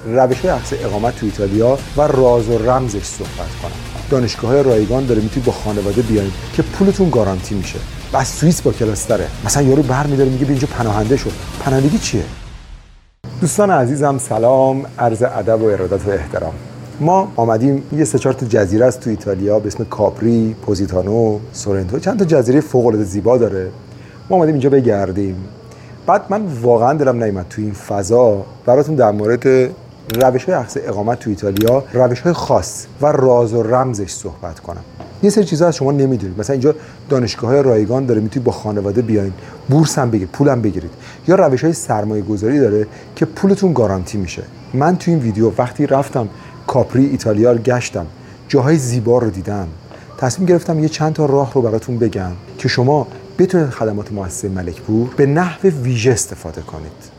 روش‌های اخذ اقامت تو ایتالیا و راز و رمزش صحبت کنم. دانشگاه‌های رایگان داره، میتونید با خانواده بیاین که پولتون گارانتی میشه. و سوئیس با کلاستره. مثلا یارو برمی‌داره میگه بیا اینجا پناهنده شو. پناهندگی چیه؟ دوستان عزیزم سلام، عرض ادب و ارادت و احترام. ما آمدیم یه 3-4 تا جزیره است تو ایتالیا به اسم کاپری، پوزیتانو، سورنتو، چند تا جزیره فوق‌العاده زیبا داره. ما آمدیم اینجا بگردیم. بعد من واقعا دلم نیامد تو این فضا براتون در مورد روش‌های اخذ اقامت تو ایتالیا، روش‌های خاص و راز و رمزش صحبت کنم. یه سری چیزا از شما نمیدونید. مثلا اینجا دانشگاه‌های رایگان داره، میتونید با خانواده بیاین، بورس هم بگیرید، پول هم بگیرید. یا روش‌های سرمایه‌گذاری داره که پولتون گارانتی میشه. من تو این ویدیو وقتی رفتم کاپری ایتالیا رو گشتم، جاهای زیبا رو دیدم، تصمیم گرفتم یه چند تا راه رو براتون بگم که شما بتونید خدمات مؤسسه ملک‌پور به نحو ویژه استفاده کنید.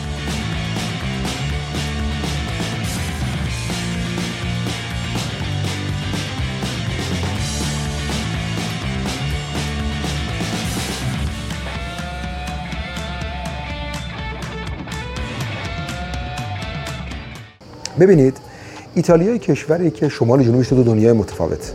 ببینید، ایتالیا کشوری که شمال جنوبش دو دنیای متفاوت.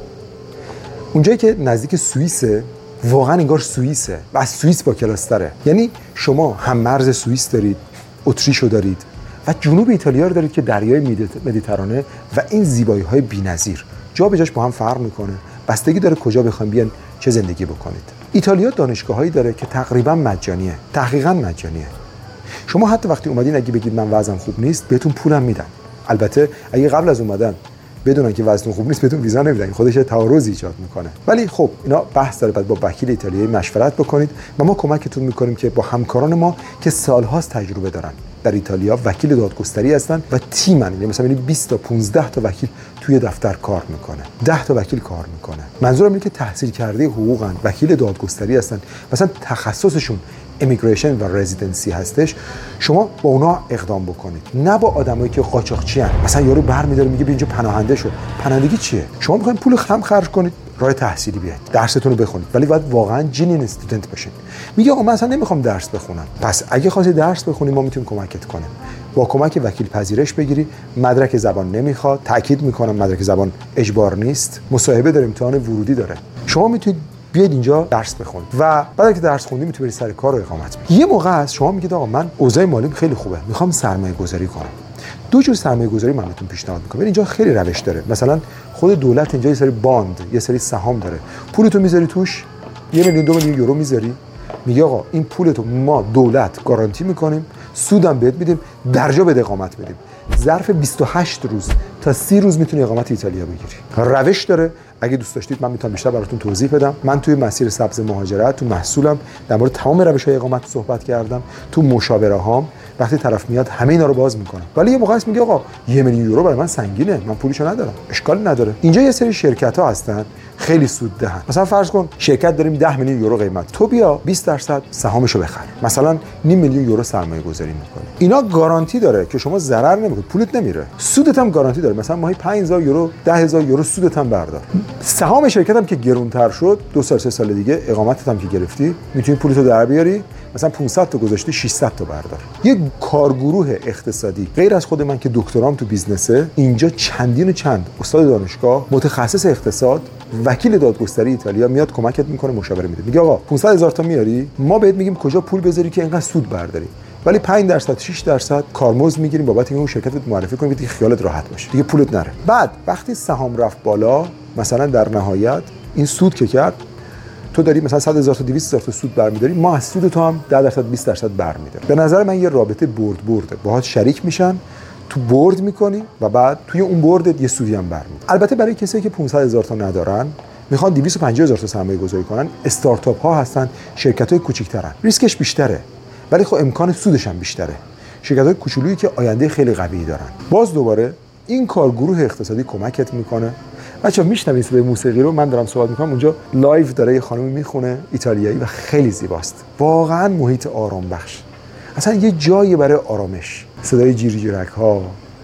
اونجایی که نزدیک سوئیسه، واقعا انگار سوئیسه و از سوئیس با کلاستره. یعنی شما هم مرز سوئیس دارید، اتریشو دارید و جنوب ایتالیا رو دارید که دریای مدیترانه و این زیبایی‌های بی‌نظیر جا به جاش با هم فرق می‌کنه. بستگی داره کجا بخواید بیان چه زندگی بکنید. ایتالیا دانشگاه‌هایی داره که تقریبا مجانیه، تحقیقاً مجانیه. شما حتی وقتی اومدین اگه بگید من وضعم خوب نیست، بهتون پولم میدن. البته اگه قبل از اومدن بدونن که وضعتون خوب نیست بهتون ویزا نمیدن، خودش تعارض ایجاد میکنه. ولی خب اینا بحث داره، بعد با وکیل ایتالیایی مشورت بکنید و ما کمکتون میکنیم که با همکاران ما که سالهاست تجربه دارن در ایتالیا، وکیل دادگستری هستن و تیمن. یعنی مثلا 20 تا 15 تا وکیل توی دفتر کار میکنه، 10 تا وکیل کار میکنه. منظورم اینه که تحصیل کرده حقوقن، وکیل دادگستری هستن، مثلا تخصصشون امیگریشن و رزیدنسی هستش. شما با اونا اقدام بکنید، نه با آدمایی که قاچاقچی ان. مثلا یارو برمی‌داره میگه بیا اینجا پناهنده شو. پناهندگی چیه؟ شما می‌خواید پول هم خرج کنید، راه تحصیلی بیاید، درستون رو بخونید، ولی باید واقعا جنین استودنت باشید. میگه آقا من اصلا نمیخوام درس بخونم. پس اگه خواستی درس بخونی ما میتونیم کمکت کنیم. با کمک وکیل پذیرش بگیری، مدرک زبان نمیخواد، تاکید میکنم مدرک زبان اجبار نیست، مصاحبه داره، امتحان ورودی داره. شما میتونید بیاید اینجا درس بخونید و بعد که درس خوندید میتونید برید سر کار و اقامت بگیرید. یه موقع هست شما میگید آقا من اوضاع مالیم خیلی خوبه، میخوام سرمایه‌گذاری کنم. دو جور سرمایه‌گذاری من بهتون پیشنهاد میکنم. اینجا خیلی روش داره. مثلا خود دولت اینجا یه سری باند، یه سری سهام داره. پولتو میذاری توش، 1 میلیون 2 میلیون یورو میذاری، میگه آقا این پولتو ما دولت گارانتی میکنیم، سودم بهت میدیم، درجا به اقامت میدیم. ظرف 28 روز تا 30 روز میتونی اقامت ایتالیا بگیری. روش داره. اگه دوست داشتید من میتونم بیشتر براتون توضیح بدم. من توی مسیر سبز مهاجرت تو محصولم در مورد تمام روش‌های اقامت صحبت کردم. تو مشاوره هام وقتی طرف میاد همه اینا رو باز میکنم. ولی یه موقع است میگه آقا 1 میلیون یورو برای من سنگینه، من پولشو ندارم. اشکال نداره. اینجا یه سری شرکت‌ها هستن خیلی سود دهن. مثلا فرض کن شرکت داریم 10 میلیون یورو قیمت، تو بیا 20% سهامشو بخر، مثلا 0.5 میلیون یورو سرمایه گذاری میکنی. اینا گارانتی داره که شما ضرر نمیکنی، پولت نمیره، سودت هم گارانتی داره. مثلا ماهی 5000 یورو 10000 یورو سودت هم بردار. سهام شرکت هم که گرونتر شد 2 سال 3 سال دیگه اقامتت هم که گرفتی میتونی پولتو در بیاری، مثلا 500 تا گذاشتی 600 تا بردار. یک کارگروه اقتصادی غیر از خود من که دکترام تو بیزنسه، اینجا چندین و چند استاد دانشگاه، متخصص اقتصاد، وکیل دادگستری ایتالیا میاد کمکت میکنه، مشاوره میده. میگه آقا 500,000 تا میاری، ما بهت میگیم کجا پول بذاری که اینقدر سود برداری، ولی 5% 6% کارمزد میگیریم بابت اینکه اون شرکتت معرفی کنیم که خیالت راحت باشه، دیگه پولت نره. بعد وقتی سهام رفت بالا، مثلا در نهایت این سود که کرد، تو داری مثلا 100,000 تا 200,000 تا سود برمی‌داری، ما از سود تو هم 10% 20% برمی‌داریم. به نظر من یه رابطه برده، باهات شریک میشن، تو برد میکنی و بعد توی اون برد یه سودی هم برمی‌داری. البته برای کسایی که 500,000 تا ندارن، میخوان 250,000 تا سرمایه گذاری کنن، استارتاپ ها هستن، شرکت های کوچیک‌ترن، ریسکش بیشتره ولی خب امکان سودش هم بیشتره. شرکت های کوچولویی که آینده خیلی قوی دارن. باز دوباره این کارگروه اقتصادی کمکت میکنه. بچه‌ها میشنوید صدای موسیقی رو، من دارم صحبت میکنم، اونجا لایو داره یه خانمی میخونه ایتالیایی و خیلی زیباست. واقعا محیط آرام بخش. اصلا یه جایی برای آرامش. صدای جیرجیرک ها،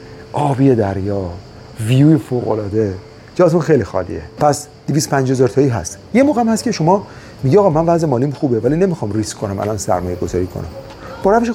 آبی دریا، ویو فوق العاده. جاتون خیلی خالیه. پس 250,000 تایی هست. یه موقع هم هست که شما میگی آقا من وضع مالیم خوبه ولی نمیخوام ریسک کنم الان سرمایه گذاری کنم. با روش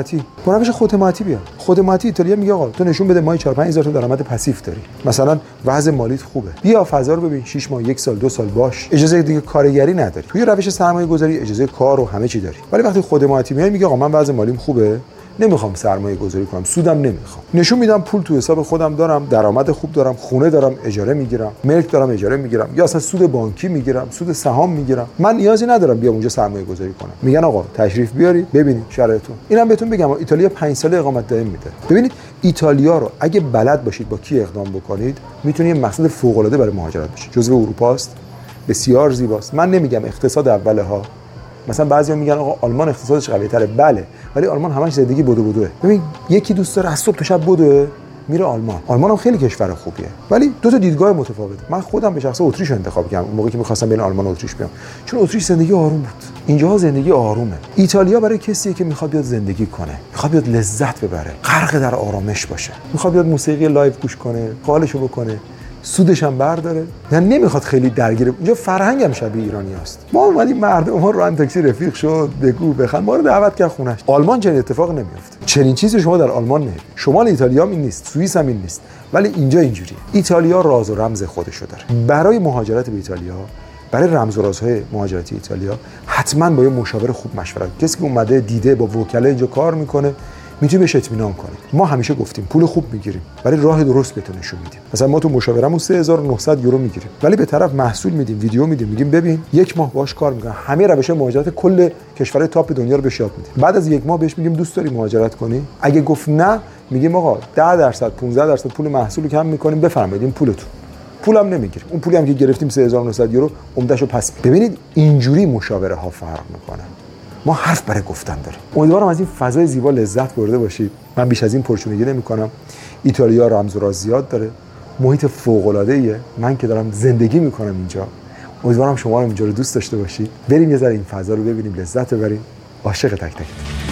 خودحمایتی بیا. خودحمایتی ایتالیا میگه آقا تو نشون بده ما 4-5 هزار تا درآمد پسیو داری، مثلا وضع مالیت خوبه، بیا فضا رو ببین، 6 ماه، 1 سال، 2 سال باش، اجازه دیگه کارگری نداری، توی روش سرمایه‌گذاری اجازه کار و همه چی داری. ولی وقتی خودحمایتی میای میگه آقا من وضع مالیم خوبه، نمیخوام سرمایه گذاری کنم، سودم نمیخوام، نشون میدم پول تو حساب خودم دارم، درآمد خوب دارم، خونه دارم اجاره میگیرم، ملک دارم اجاره میگیرم، یا اصلا سود بانکی میگیرم، سود سهام میگیرم، من نیازی ندارم بیام اونجا سرمایه گذاری کنم. میگن آقا تشریف بیارید ببینید شرایطتون. اینم بهتون بگم ایتالیا 5 ساله اقامت دائم میده. ببینید ایتالیا رو اگه بلد باشید با کی اقدام بکنید میتونید مقصد فوق العاده برای مهاجرت بشید. جزو اروپا است، بسیار زیباست. من نمیگم اقتصاد اوله ها، مثلا بعضیا میگن آقا آلمان اقتصادش قوی تره، بله، ولی آلمان همش زندگی بدوه. ببین یکی دوست داره از صبح تا شب بدوه میره آلمان هم خیلی کشور خوبیه، ولی دو تا دیدگاه متفاوته. من خودم به شخص اتریش رو انتخاب کردم موقعی که می‌خواستم بین آلمان و اتریش بیام، چون اتریش زندگی آروم بود، اینجاها زندگی آرومه. ایتالیا برای کسیه که میخواد بیاد زندگی کنه، میخواد بیاد لذت ببره، غرق در آرامش باشه، میخواد بیاد موسیقی لایو گوش کنه، حالشو بکنه، سودش هم برداره، یعنی نمیخواد خیلی درگیر. اینجا فرهنگ هم شبیه ایرانیاست. ما اومدیم مردم ما راننده تاکسی رفیق شد، بگو بخند، ما رو دعوت کرد خونش. آلمان چنین اتفاق نمیفته. چنین چیزی شما در آلمان نمیبینید. شمال ایتالیا این نیست، سوئیس هم این نیست، ولی اینجا اینجوریه. ایتالیا راز و رمز خودشو داره. برای مهاجرت به ایتالیا، برای رمز و رازهای مهاجرتی ایتالیا حتما با یه مشاور خوب مشورت. کسی که اومده دیده با وکلا اینجا کار میکنه میتونی بهش اطمینان کنید. ما همیشه گفتیم پول خوب میگیریم ولی راه درست بهتون نشون میدیم. مثلا ما تو مشاورمون 3900 یورو میگیریم ولی به طرف محصول میدیم، ویدیو میدیم، میگیم ببین 1 ماه باهاش کار میکنه، همه روش مهاجرت کل کشورهای تاپ دنیا رو بهش یاد میدیم. بعد از 1 ماه بهش میگیم دوست داری مهاجرت کنی؟ اگه گفت نه میگیم آقا 10% 15% پول محصول کم میکنیم، بفرمایید این پولتون. پولم نمیگیریم، اون پولی هم که گرفتیم 3900 یورو عمدهشو پس. ببینید اینجوری مشاوره ها فرق میکنه. ما حرف برای گفتن داریم. امیدوارم از این فضای زیبا لذت برده باشید. من بیش از این پرچونگی نمی‌کنم. ایتالیا رمز و راز زیاد داره. محیط فوق‌العاده‌ایه. من که دارم زندگی می‌کنم اینجا. امیدوارم شما هم اینجا رو دوست داشته باشید. بریم یه ذره این فضا رو ببینیم، لذت ببریم. عاشق تک تک